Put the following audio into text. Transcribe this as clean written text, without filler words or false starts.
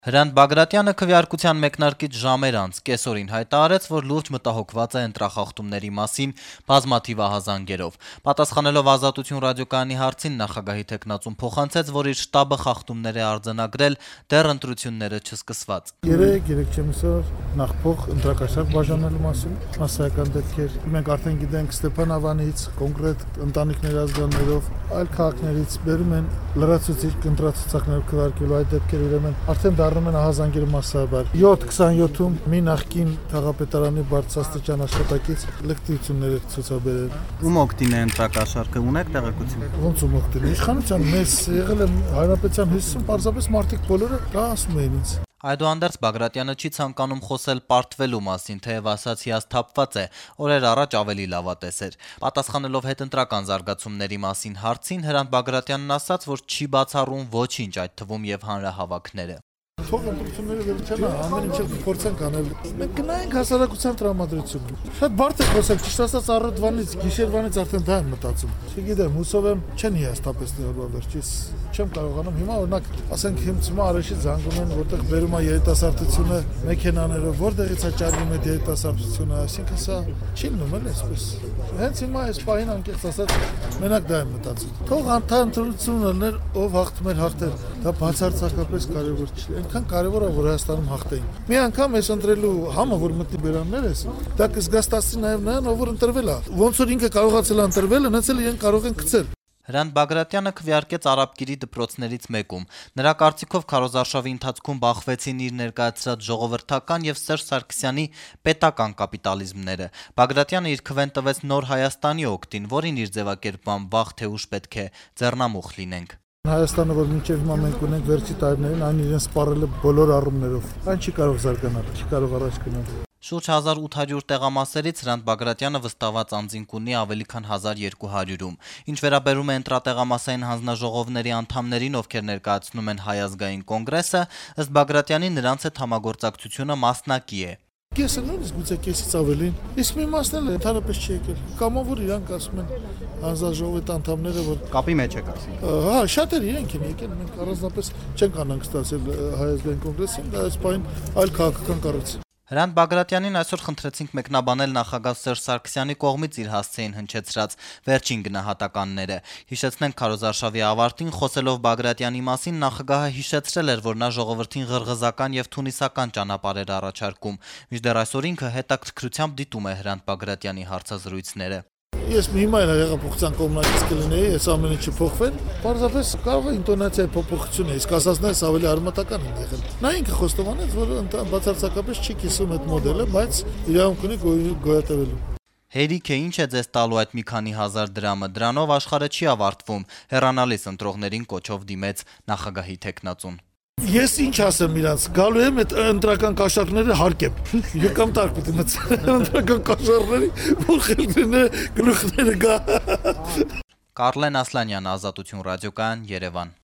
Հրանտ Բագրատյանը քվեարկության մեկնարկից ժամեր անց կեսօրին հայտարարեց, որ լուրջ մտահոգված է ընտրախախտումների մասին բազմաթիվ ահազանգերով։ Պատասխանելով Ազատություն ռադիոկայանի հարցին նախագահի տեխնացուն փոխանցեց, որ իր շտաբը խախտումներ է արձանագրել դեռ ընտրությունները չսկսված։ Երեք նախ փող ընտրակաշառք բաժանելու մասին մասսայական դեպքեր։ Մենք արդեն գիտենք Ստեփան Ավանից, կոնկրետ ընտանիքների ազգաններով, այլ քաղաքներից բերում են լրացուցիչ ընտրացուցակներ քվեարկելու այդ դեպքերը ուրեմն արդեն դառնում են ահազանգերի մասսայաբար։ 7-27-ում մի նախկին քաղաքապետարանի բարձրաստիճան աշխատակից լկտիություններ է ցուցաբերել։ Ում օգտին է ընտրակաշառքը, ունեք տեղեկություն։ Ոնց ում օգտին։ Իշխանության մեզ եղել է Հանրապետության հյուսիսում պարզապես մարդիկ բոլորը դա ասում էին ինձ։ Այդուհանդերձ Բագրատյանը չի ցանկանում խոսել պարտվելու մասին, թեև ասաց հիասթափված է, օրեր առաջ ավելի լավատես էր։ Պատասխանելով հետընտրական զարգացումների մասին հարցին, Հրանտ Բագրատյանն ասաց, որ չի բացառում ոչինչ, այդ թվում եւ հանրահավաքները։ Թող ընտրությունները վերջանա, ամեն ինչ փորձենք անել։ Մենք գնայինք հասարակության տրամադրությունը։ Շատ բարդ է խոսել, ճիշտ ասած առավոտվանից, գիշերվանից արդեն դա եմ մտածում։ Չգիտեմ, հուսով եմ չեն հիասթափեցնի օրվա վերջից։ Չեմ կարողանում հիմա օրինակ, ասենք հիմա Արեշից զանգում են, որտեղ բերում է երիտասարդությունը մեքենաներով, որտեղից է ճարվում այդ երիտասարդությունը, այսինքն սա չի լինում էլ այսպես։ Հենց հիմա այս պահին անկեղծ ասած մենակ դա եմ մտածում։ Թող ընտրություն լիներ, ով հաղթում էր հաղթել, դա բացարձակապես կարևոր չի։ Այնքան կարևոր է, որ Հայաստանում հաղթեին։ Մի անգամ այս ընտրելու համը, որ մտնի բերաններ ես, դա կզգաստացնի նաև նրան, ով որ ընտրվել է։ Ոնց որ ինքը կարողացել է ընտրվել, հենց էլ իրեն կարող են գցել։ Հրանտ Բագրատյանը քվեարկեց Արաբկիրի դպրոցներից մեկում։ Նրա կարծիքով քարոզարշավի ընթացքում բախվեցին իր ներկայացրած ժողովրդական եւ Սերժ Սարգսյանի պետական կապիտալիզմները։ Բագրատյանը իր քվեն տվեց Նոր Հայաստանի օգտին, որին իր ձևակերպման վաղ թե ուշ պետք է ձեռնամուխ լինենք։ Հայաստանը, որ մինչև հիմա մենք ունենք վերջի տարիներին, այն իրեն սպառել է բոլոր առումներով։ Այն չի կարող զարգանալ, չի կարող առաջ գնալ։ Շուրջ 1800 տեղամասերից Հրանտ Բագրատյանը վստահված անձինք ունի ավելի քան 1200-ում։ Ինչ վերաբերում է ընտրատեղամասային հանձնաժողովների անդամներին, ովքեր ներկայացնում են Հայ ազգային կոնգրեսը, ըստ Բագրատյանի նրանց հետ համագործակցությունը մասնակի է։ Կեսը նույնիսկ գուցե կեսից ավելին, իսկ մի մասն էլ ընդհանրապես չի եկել։ Կամա որ իրանք ասում են հանձնաժողովի անդամները, որ կապի մեջ եք ասում։ Հա, շատեր իրենք են եկել, մենք առանձնապես չենք անհանգստացել Հայ ազգային կոնգրեսին, դա այս պահին այլ քաղաքական կառույց։ Հրանտ Բագրատյանին այսօր խնդրեցինք մեկնաբանել նախագահ Սերժ Սարգսյանի կողմից իր հասցեին հնչեցրած վերջին գնահատականները։ Հիշեցնենք քարոզարշավի ավարտին խոսելով Բագրատյանի մասին նախագահը հիշեցրել էր, որ նա ժողովրդին ղրղզական եւ թունիսական ճանապարհ էր առաջարկում։ Մինչդեռ այսօր ինքը հետաքրքրությամբ դիտում է Հրանտ Բագրատյանի հարցազրույցները։ Ես հիմա էլ հեղափոխության կողմնակից կլինեի, այս ամեն ինչը փոխվել, պարզապես կարող է ինտոնացիայի փոփոխություն է, իսկ ասածներս ավելի արմատական են եղել։ Նա ինքը խոստովանեց, որ բացարձակապես չի կիսում այդ մոդելը, բայց իրավունք ունի գոյատևելու։ Հերիք է, ինչ է ձեզ տալու այդ մի քանի հազար դրամը, դրանով աշխարհը չի ավարտվում, հեռանալիս ընտրողներին կոչով դիմեց նախագահի տեխնացուն։ Ես ինչ ասեմ իրանց, գալու եմ այդ ընտրական կաշառքները հարկեմ։ Եկամ տակ պիտի մտցնեմ ընտրական կաշառքների, որ խելքները գլուխները գա։ Կարլեն Ասլանյան, Ազատություն ռադիոկայան, Երևան։